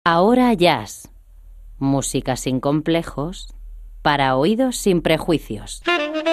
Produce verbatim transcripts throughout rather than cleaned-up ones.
Ahora Jazz, música sin complejos, para oídos sin prejuicios.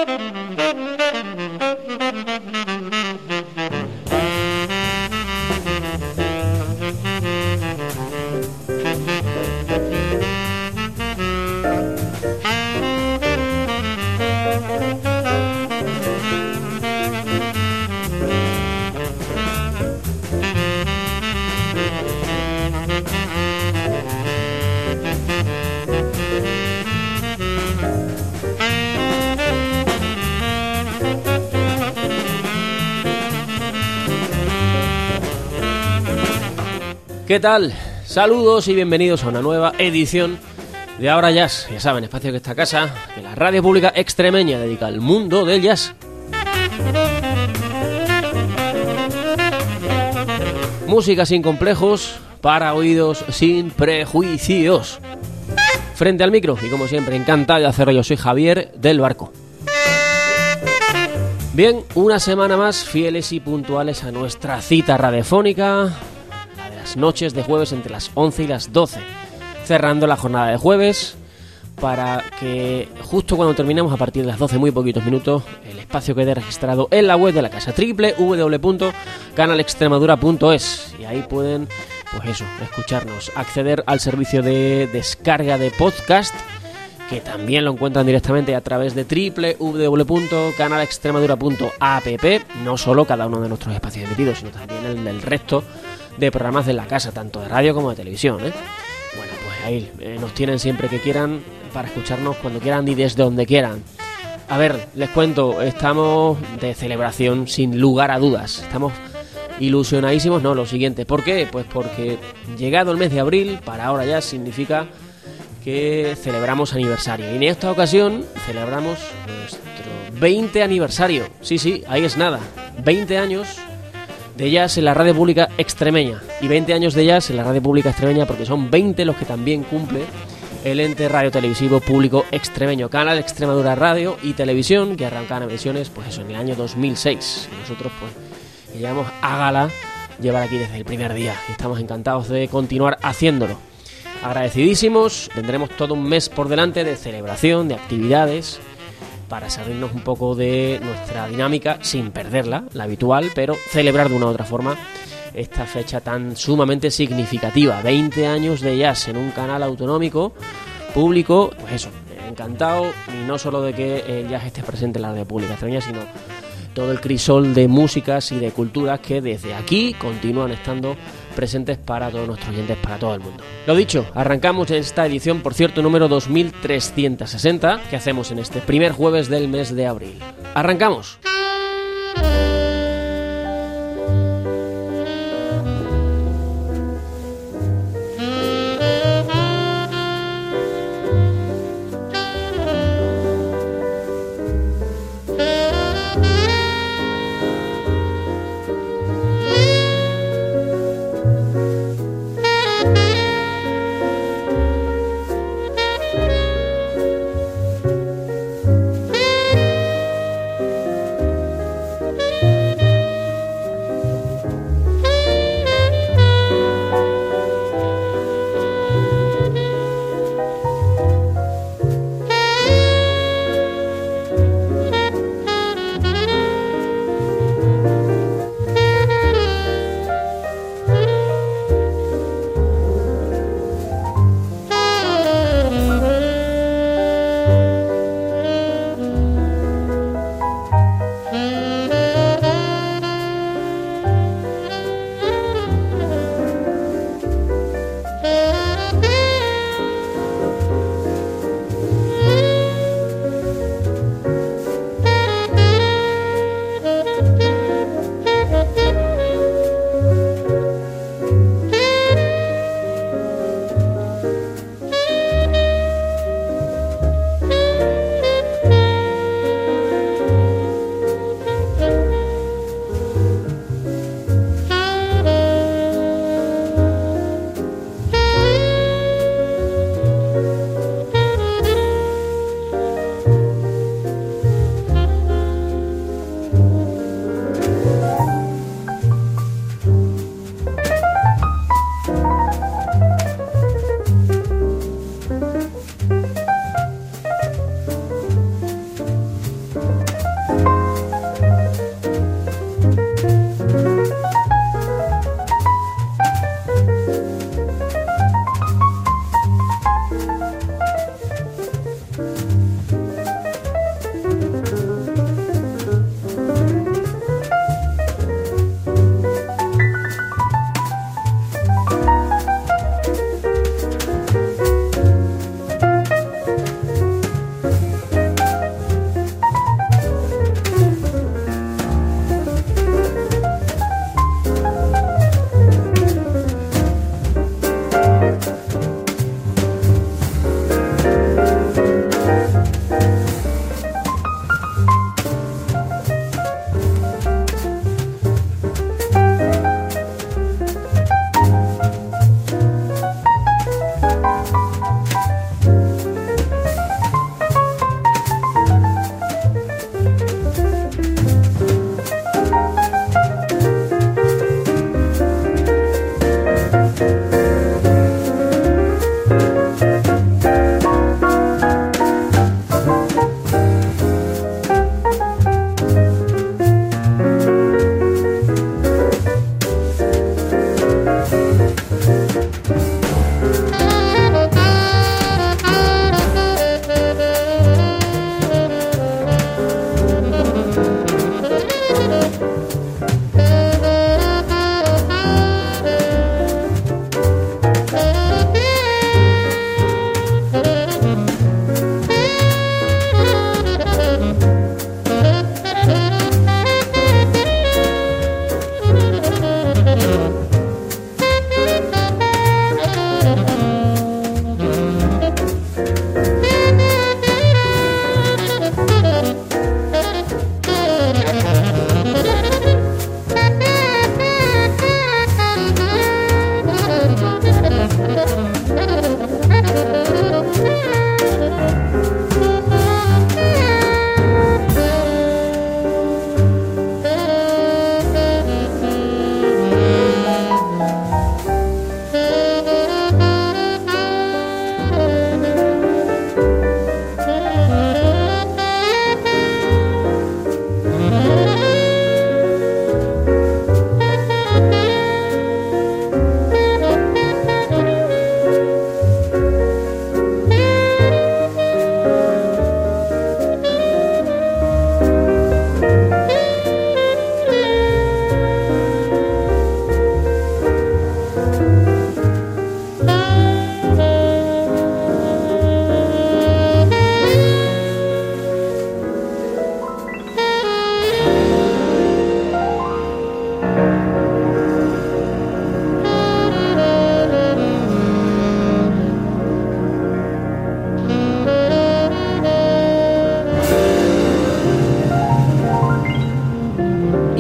¿Qué tal? Saludos y bienvenidos a una nueva edición de Ahora Jazz. Ya saben, espacio que esta casa, que la radio pública extremeña dedica al mundo del jazz. Música sin complejos, para oídos sin prejuicios. Frente al micro, y como siempre, encantado de hacerlo, yo soy Javier del Barco. Bien, una semana más, fieles y puntuales a nuestra cita radiofónica, noches de jueves entre las once y las doce, cerrando la jornada de jueves para que justo cuando terminemos a partir de las doce, muy poquitos minutos, el espacio quede registrado en la web de la casa, doble u doble u doble u punto canal extremadura punto es, y ahí pueden, pues eso, escucharnos, acceder al servicio de descarga de podcast, que también lo encuentran directamente a través de doble u doble u doble u punto canal extremadura punto app, no solo cada uno de nuestros espacios emitidos, sino también el del resto de programas de la casa, tanto de radio como de televisión, ¿eh? Bueno, pues ahí eh, nos tienen siempre que quieran para escucharnos cuando quieran y desde donde quieran. A ver, les cuento, estamos de celebración sin lugar a dudas, estamos ilusionadísimos, no, lo siguiente, ¿por qué? Pues porque llegado el mes de abril, para Ahora Jazz significa que celebramos aniversario, y en esta ocasión celebramos nuestro veinte aniversario, sí, sí, ahí es nada, veinte años de jazz en la radio pública extremeña, y veinte años de jazz en la radio pública extremeña porque son veinte los que también cumple el ente radio televisivo público extremeño, Canal Extremadura Radio y Televisión, que arrancan emisiones pues eso en el año dos mil seis, y nosotros pues llevamos a gala llevar aquí desde el primer día y estamos encantados de continuar haciéndolo. Agradecidísimos, tendremos todo un mes por delante de celebración, de actividades, para salirnos un poco de nuestra dinámica sin perderla, la habitual, pero celebrar de una u otra forma esta fecha tan sumamente significativa. veinte años de jazz en un canal autonómico, público, pues eso, encantado, y no solo de que el jazz esté presente en la radio pública extremeña, sino todo el crisol de músicas y de culturas que desde aquí continúan estando presentes para todos nuestros oyentes, para todo el mundo. Lo dicho, arrancamos esta edición, por cierto, número dos mil trescientos sesenta, que hacemos en este primer jueves del mes de abril. ¡Arrancamos!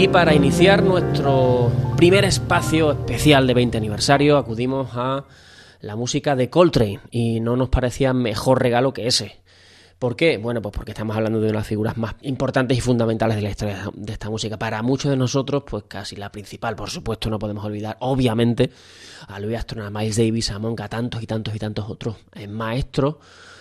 Y para iniciar nuestro primer espacio especial de veinte aniversario acudimos a la música de Coltrane y no nos parecía mejor regalo que ese. ¿Por qué? Bueno, pues porque estamos hablando de una de las figuras más importantes y fundamentales de la historia de esta música. Para muchos de nosotros, pues casi la principal. Por supuesto, no podemos olvidar, obviamente, a Louis Armstrong, a Miles Davis, a Monk, a tantos y tantos y tantos otros maestros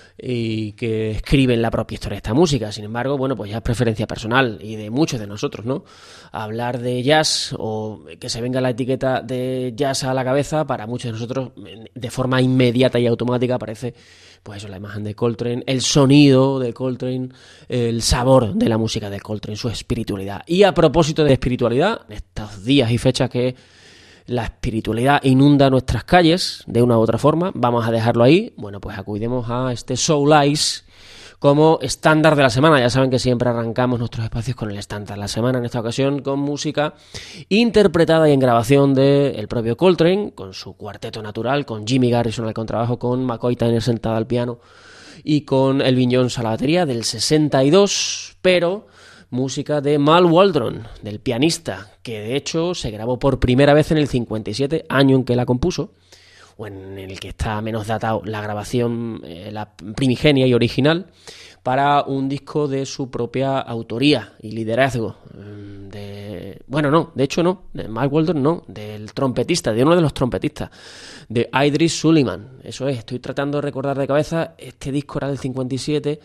y que escriben la propia historia de esta música. Sin embargo, bueno, pues ya es preferencia personal y de muchos de nosotros, ¿no? Hablar de jazz o que se venga la etiqueta de jazz a la cabeza, para muchos de nosotros de forma inmediata y automática aparece, pues eso, la imagen de Coltrane, el sonido de Coltrane, el sabor de la música de Coltrane, su espiritualidad. Y a propósito de espiritualidad, en estos días y fechas que la espiritualidad inunda nuestras calles de una u otra forma, vamos a dejarlo ahí. Bueno, pues acudimos a este Soul Eyes como estándar de la semana. Ya saben que siempre arrancamos nuestros espacios con el estándar de la semana, en esta ocasión con música interpretada y en grabación del propio Coltrane, con su cuarteto natural, con Jimmy Garrison al contrabajo, con McCoy Tyner sentada al piano y con Elvin Jones a la batería, del sesenta y dos, pero música de Mal Waldron, del pianista, que de hecho se grabó por primera vez en el cincuenta y siete, año en que la compuso, o en el que está menos datado la grabación, eh, la primigenia y original, para un disco de su propia autoría y liderazgo. De, bueno, no, de hecho no, de Mal Waldron no, del trompetista, de uno de los trompetistas, de Idris Sullivan. Eso es, estoy tratando de recordar de cabeza, este disco era del cincuenta y siete,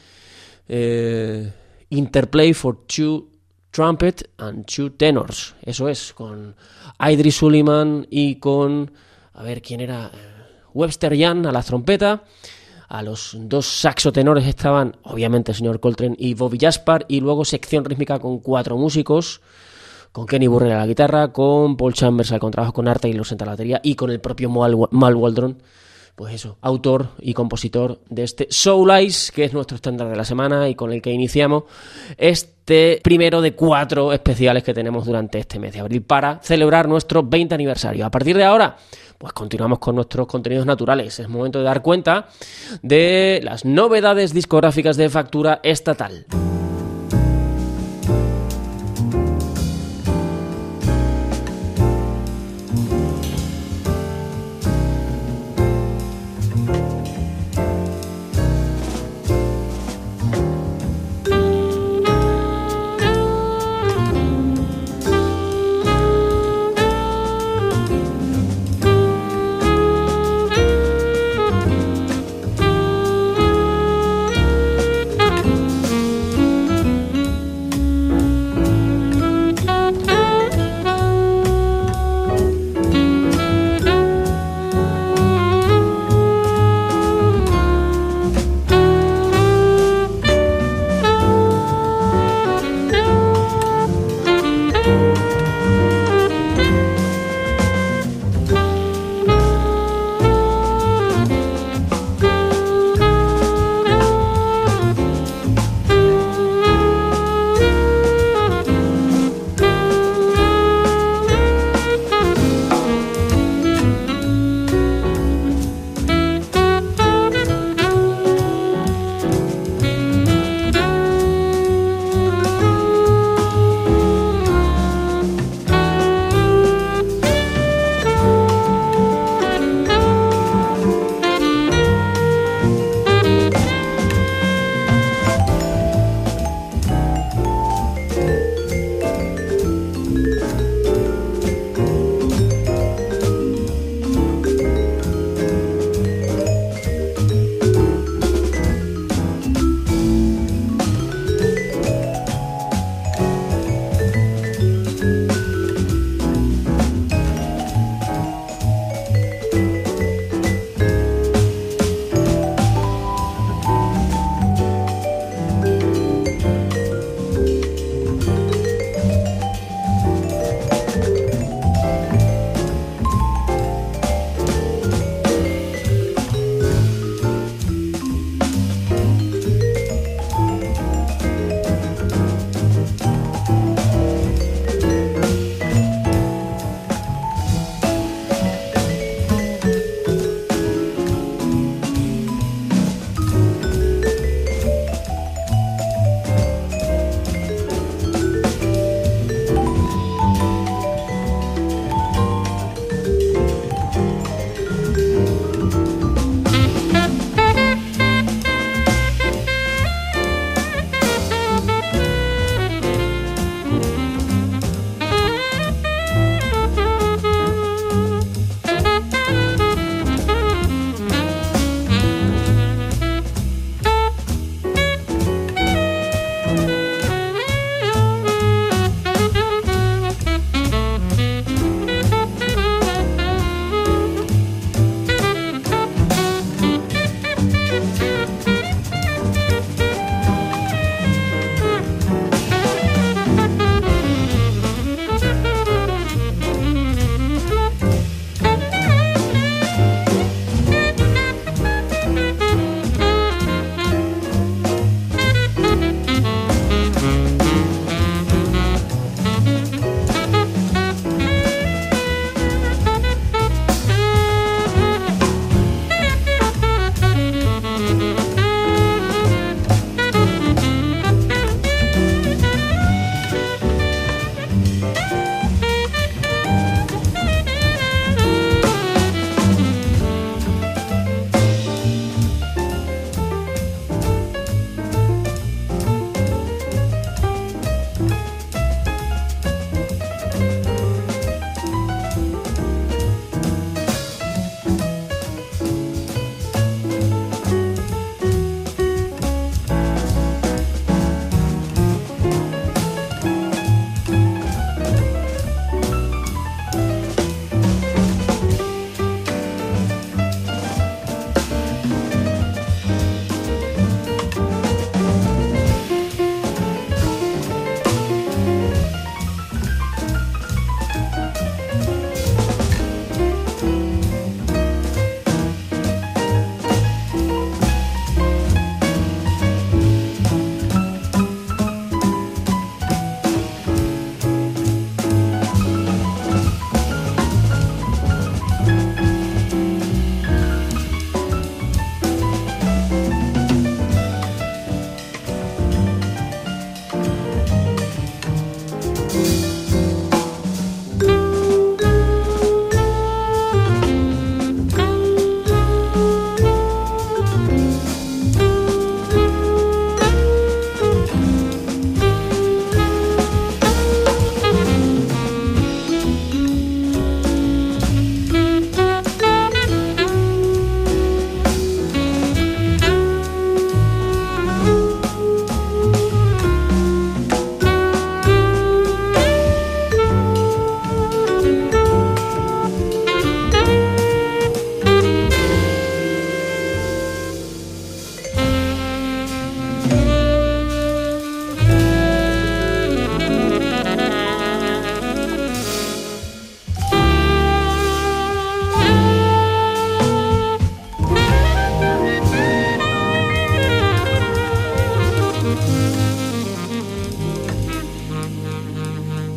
eh... Interplay for Two Trumpet and Two Tenors. Eso es, con Idris Sullivan y con, a ver, ¿quién era? Webster Young a la trompeta. A los dos saxotenores estaban, obviamente, el señor Coltrane y Bobby Jaspar. Y luego sección rítmica con cuatro músicos, con Kenny Burrell a la guitarra, con Paul Chambers al contrabajo, con Art Taylor a la batería y con el propio Mal, Mal Waldron, pues eso, autor y compositor de este Soul Eyes, que es nuestro estándar de la semana y con el que iniciamos este primero de cuatro especiales que tenemos durante este mes de abril para celebrar nuestro veinte aniversario. A partir de ahora, pues continuamos con nuestros contenidos naturales. Es momento de dar cuenta de las novedades discográficas de factura estatal.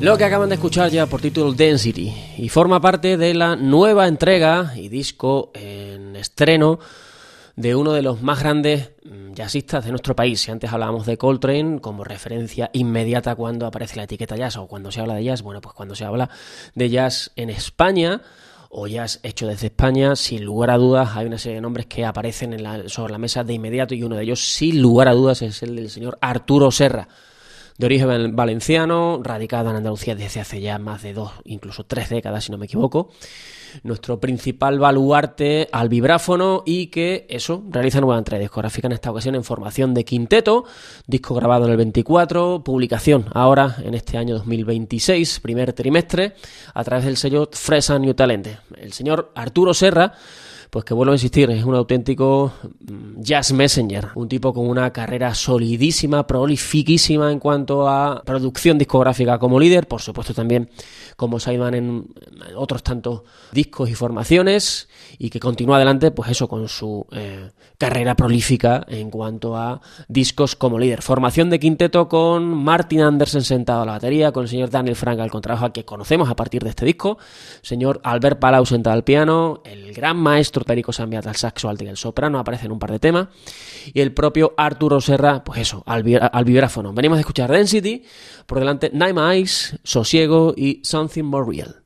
Lo que acaban de escuchar ya por título Density y forma parte de la nueva entrega y disco en estreno de uno de los más grandes jazzistas de nuestro país. Si antes hablábamos de Coltrane como referencia inmediata cuando aparece la etiqueta jazz o cuando se habla de jazz, bueno, pues cuando se habla de jazz en España o jazz hecho desde España, sin lugar a dudas hay una serie de nombres que aparecen en la, sobre la mesa de inmediato, y uno de ellos, sin lugar a dudas, es el del señor Arturo Serra, de origen valenciano, radicado en Andalucía desde hace ya más de dos, incluso tres décadas, si no me equivoco. Nuestro principal baluarte al vibráfono y que, eso, realiza nueva entrega discográfica en esta ocasión en formación de quinteto, disco grabado en el veinticuatro, publicación ahora en este año dos mil veintiséis, primer trimestre, a través del sello Fresh and New Talent. El señor Arturo Serra, pues que vuelvo a insistir, es un auténtico jazz messenger, un tipo con una carrera solidísima, prolifiquísima en cuanto a producción discográfica como líder, por supuesto también como sideman en otros tantos discos y formaciones, y que continúa adelante, pues eso, con su eh, carrera prolífica en cuanto a discos como líder. Formación de quinteto con Martin Andersen sentado a la batería, con el señor Daniel Frank al contrabajo, al que conocemos a partir de este disco, señor Albert Palau sentado al piano, el gran maestro Perico Sambiat al saxo alto y al soprano, aparece en un par de temas, y el propio Arturo Serra, pues eso, al, vibra- al vibráfono. Venimos a escuchar Density, por delante Night Eyes, Sosiego y Something More Real.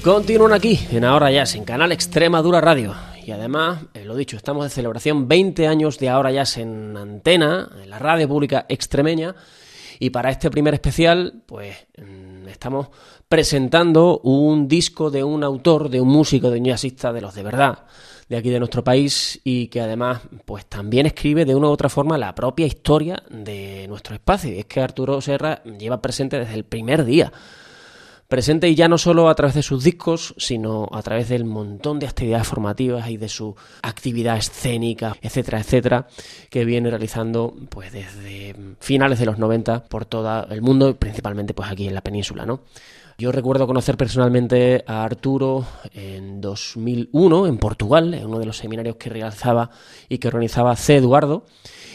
Continúan aquí, en Ahora Jazz, en Canal Extremadura Radio. Y además, eh, lo dicho, estamos de celebración veinte años de Ahora Jazz en antena, en la radio pública extremeña. Y para este primer especial, pues estamos presentando un disco de un autor, de un músico, de un jazzista de los de verdad, de aquí de nuestro país, y que además pues también escribe de una u otra forma la propia historia de nuestro espacio. Y es que Arturo Serra lleva presente desde el primer día. Presente y ya no solo a través de sus discos, sino a través del montón de actividades formativas y de su actividad escénica, etcétera, etcétera, que viene realizando pues desde finales de los noventa por todo el mundo, principalmente pues aquí en la península, ¿no? Yo recuerdo conocer personalmente a Arturo en dos mil uno en Portugal, en uno de los seminarios que realizaba y que organizaba C. Eduardo,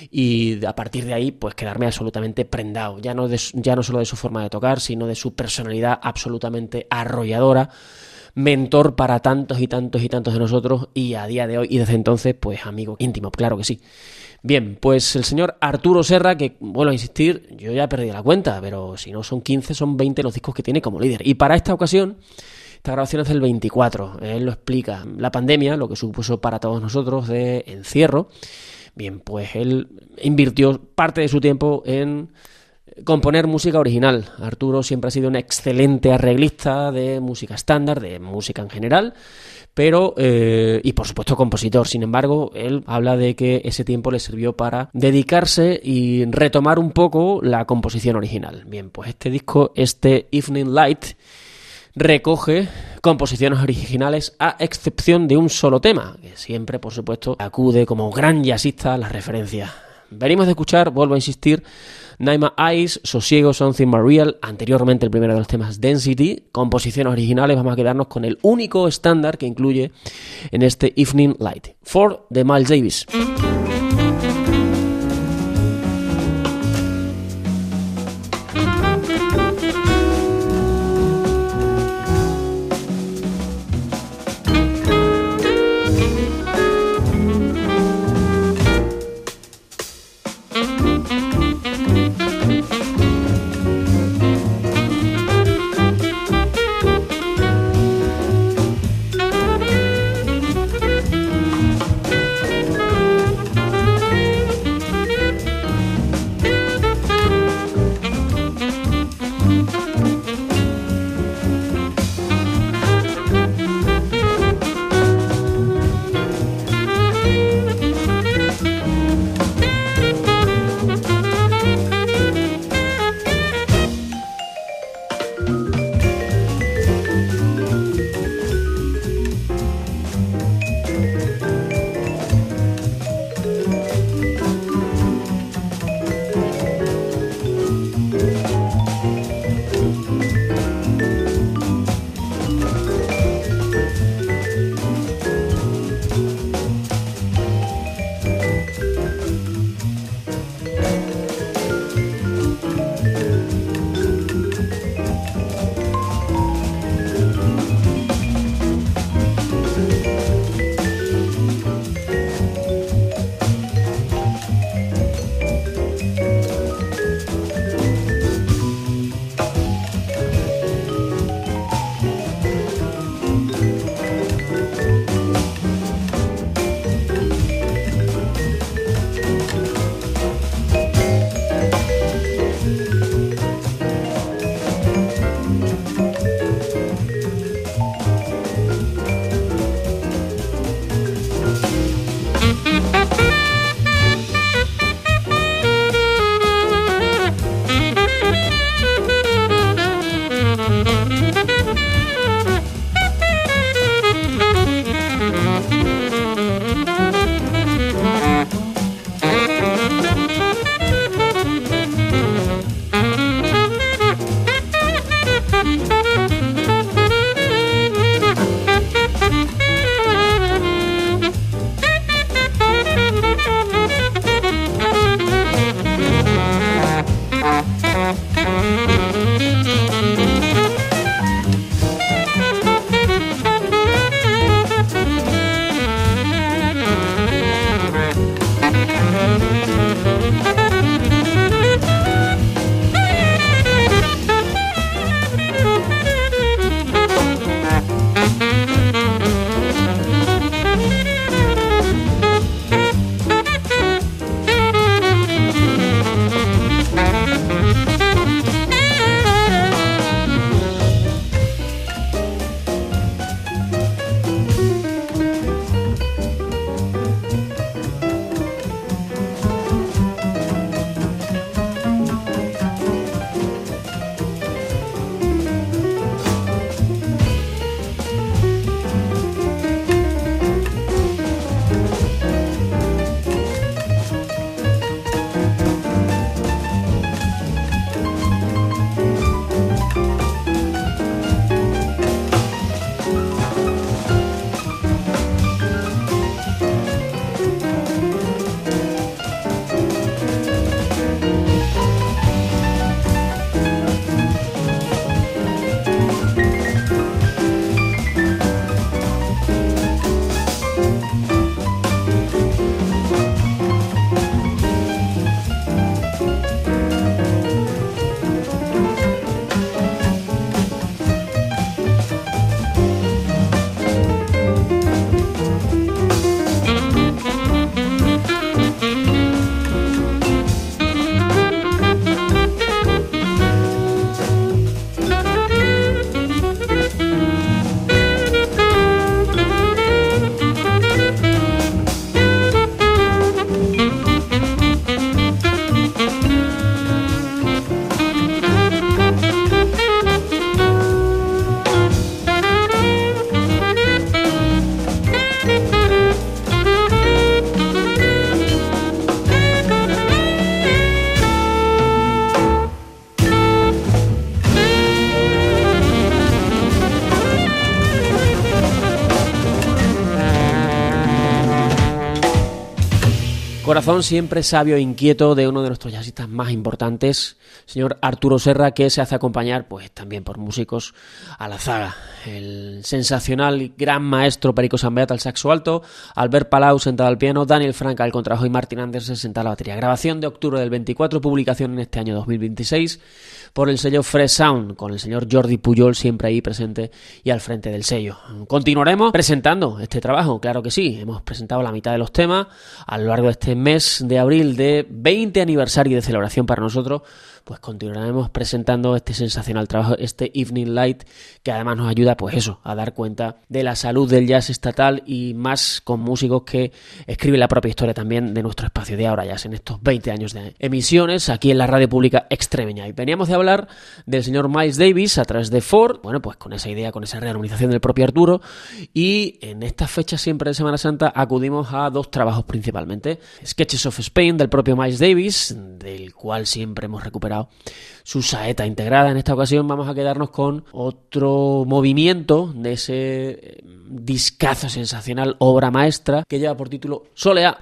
y a partir de ahí pues quedarme absolutamente prendado, ya no, de, ya no solo de su forma de tocar, sino de su personalidad absolutamente arrolladora, mentor para tantos y tantos y tantos de nosotros, y a día de hoy y desde entonces pues amigo íntimo, claro que sí. Bien, pues el señor Arturo Serra, que vuelvo a insistir, yo ya he perdido la cuenta, pero si no son quince, son veinte los discos que tiene como líder. Y para esta ocasión, esta grabación es del veinticuatro, él lo explica, la pandemia, lo que supuso para todos nosotros de encierro. Bien, pues él invirtió parte de su tiempo en componer música original. Arturo siempre ha sido un excelente arreglista de música estándar, de música en general, pero, eh, y por supuesto compositor. Sin embargo, él habla de que ese tiempo le sirvió para dedicarse y retomar un poco la composición original. Bien, pues este disco, este Evening Light, recoge composiciones originales a excepción de un solo tema, que siempre, por supuesto, acude como gran jazzista a las referencias. Venimos de escuchar, vuelvo a insistir, Naima Eyes, Sosiego, Something More Real, anteriormente el primero de los temas, Density, composiciones originales. Vamos a quedarnos con el único estándar que incluye en este Evening Light, For de Miles Davis. Corazón siempre sabio e inquieto de uno de nuestros jazzistas más importantes, señor Arturo Serra, que se hace acompañar pues también por músicos a la zaga. El sensacional y gran maestro Perico Sambeat al saxo alto, Albert Palau sentado al piano, Daniel Franca al contrabajo y Martin Andersen sentado a la batería. Grabación de octubre del veinticuatro, publicación en este año dos mil veintiséis por el sello Fresh Sound, con el señor Jordi Pujol siempre ahí presente y al frente del sello. Continuaremos presentando este trabajo, claro que sí. Hemos presentado la mitad de los temas a lo largo de este mes de abril de veinte aniversario de celebración para nosotros. Pues continuaremos presentando este sensacional trabajo, este Evening Light, que además nos ayuda, pues eso, a dar cuenta de la salud del jazz estatal y más con músicos que escriben la propia historia también de nuestro espacio de Ahora Jazz en estos veinte años de emisiones aquí en la radio pública extremeña. Y veníamos de hablar del señor Miles Davis a través de Ford, bueno, pues con esa idea, con esa rearmonización del propio Arturo, y en estas fechas siempre de Semana Santa acudimos a dos trabajos principalmente: Sketches of Spain del propio Miles Davis, del cual siempre hemos recuperado su saeta integrada. En esta ocasión vamos a quedarnos con otro movimiento de ese discazo sensacional, obra maestra, que lleva por título Soleá.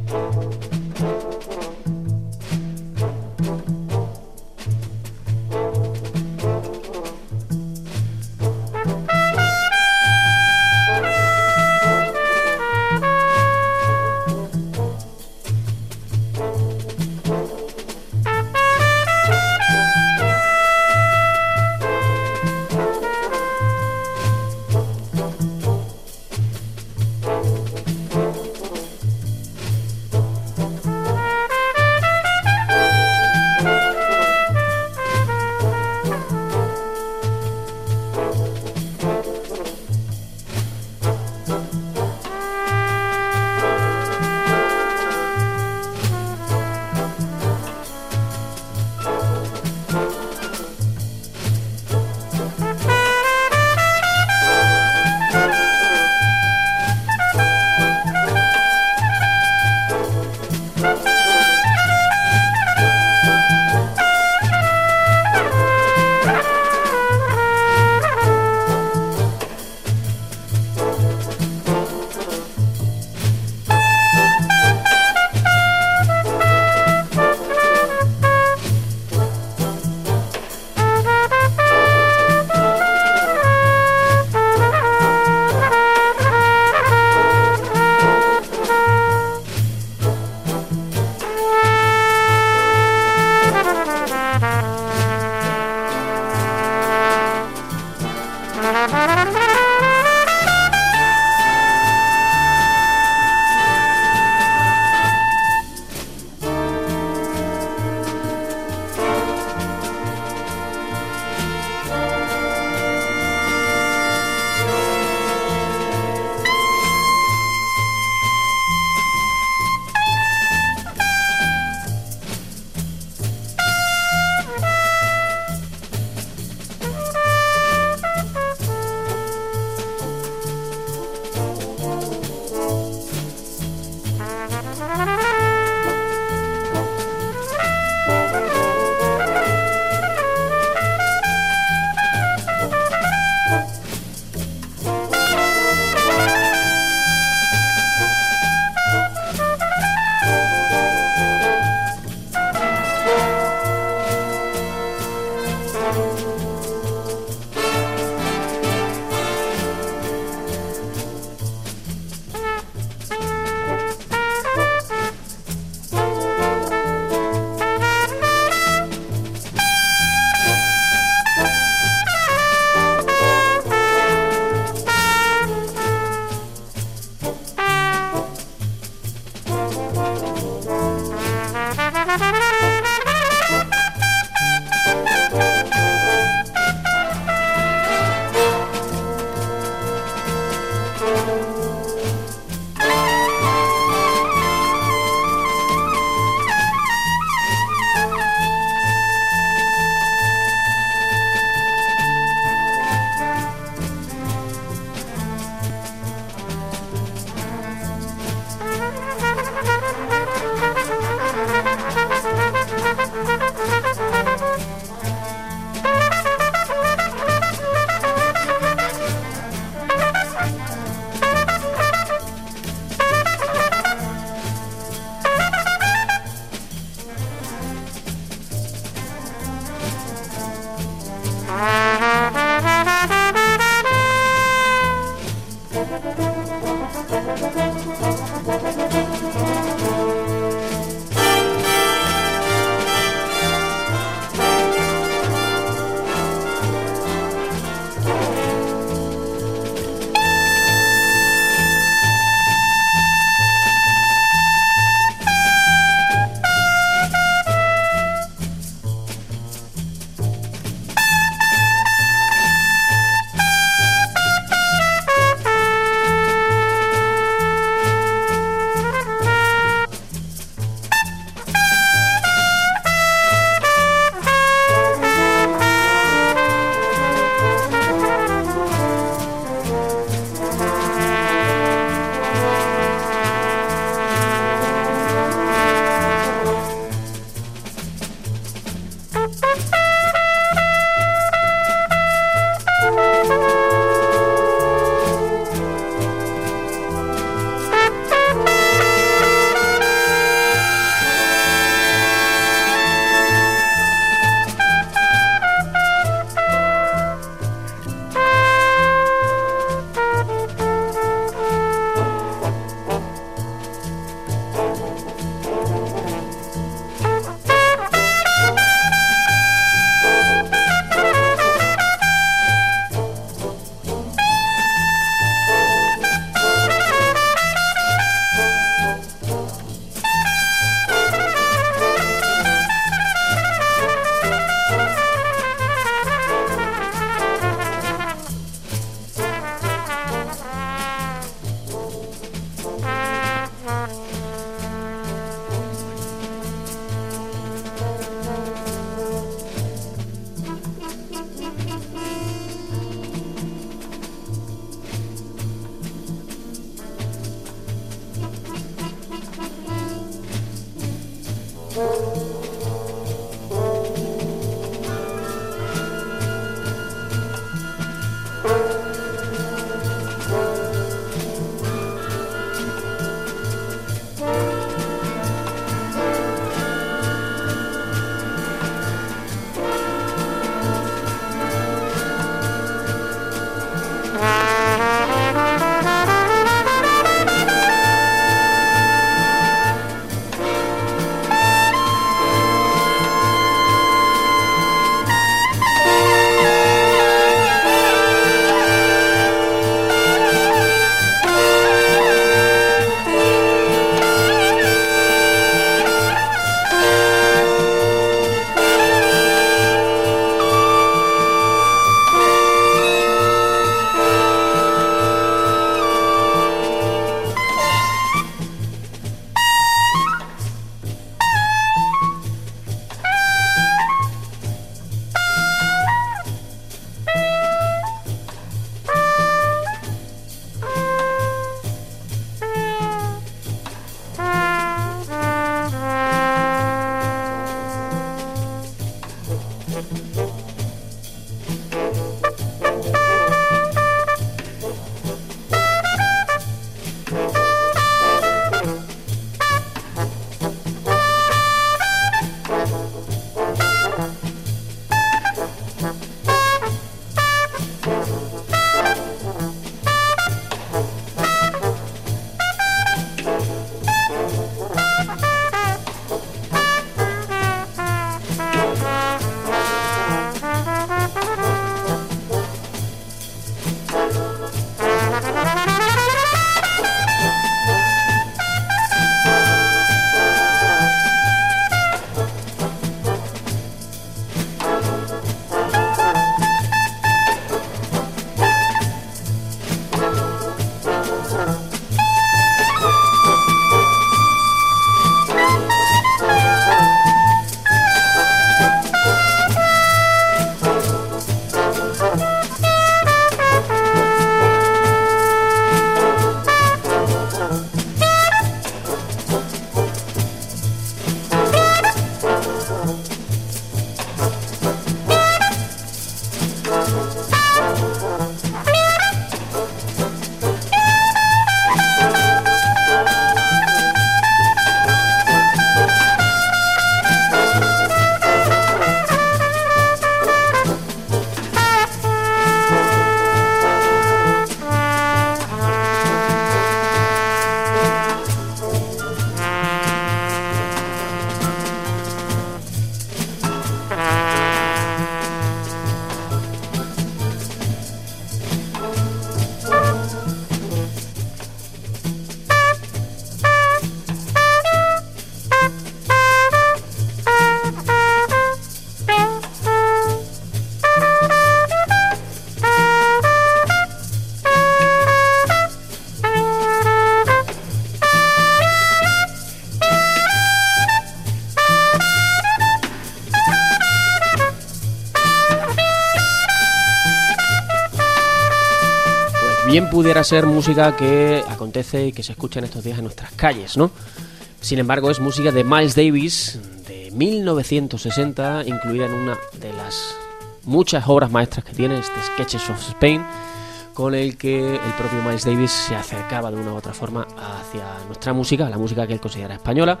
bien pudiera ser música que acontece y que se escucha en estos días en nuestras calles, ¿no? Sin embargo, es música de Miles Davis de mil novecientos sesenta, incluida en una de las muchas obras maestras que tiene, este Sketches of Spain, con el que el propio Miles Davis se acercaba de una u otra forma hacia nuestra música, la música que él considera española,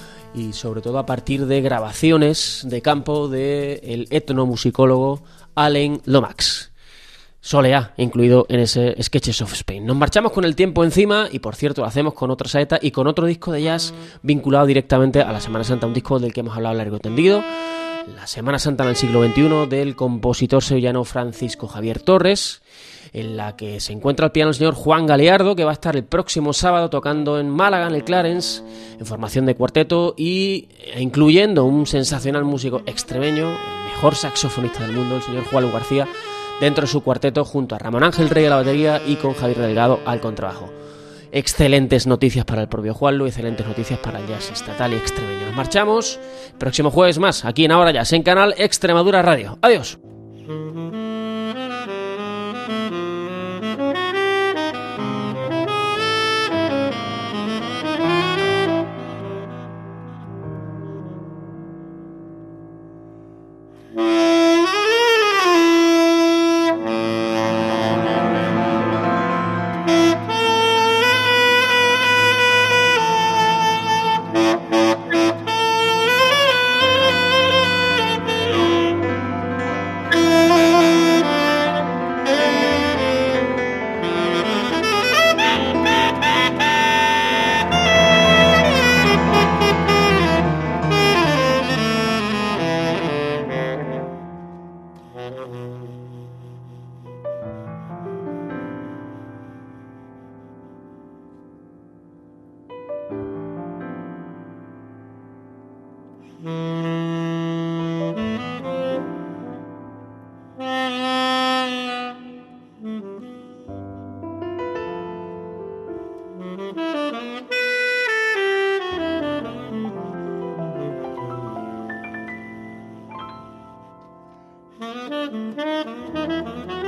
y sobre todo a partir de grabaciones de campo del etnomusicólogo Alain Lomax. Soleá, incluido en ese Sketches of Spain. Nos marchamos con el tiempo encima y, por cierto, lo hacemos con otra saeta y con otro disco de jazz vinculado directamente a la Semana Santa, un disco del que hemos hablado largo y tendido, la Semana Santa en el siglo veintiuno, del compositor sevillano Francisco Javier Torres, en la que se encuentra al piano el señor Juan Galeardo, que va a estar el próximo sábado tocando en Málaga, en el Clarence, en formación de cuarteto, y incluyendo un sensacional músico extremeño, el mejor saxofonista del mundo, el señor Juan Luis García, dentro de su cuarteto, junto a Ramón Ángel Rey a la batería y con Javier Delgado al contrabajo. Excelentes noticias para el propio Juanlu, excelentes noticias para el jazz estatal y extremeño. Nos marchamos, próximo jueves más, aquí en Ahora Jazz, en Canal Extremadura Radio. Adiós. Thank you.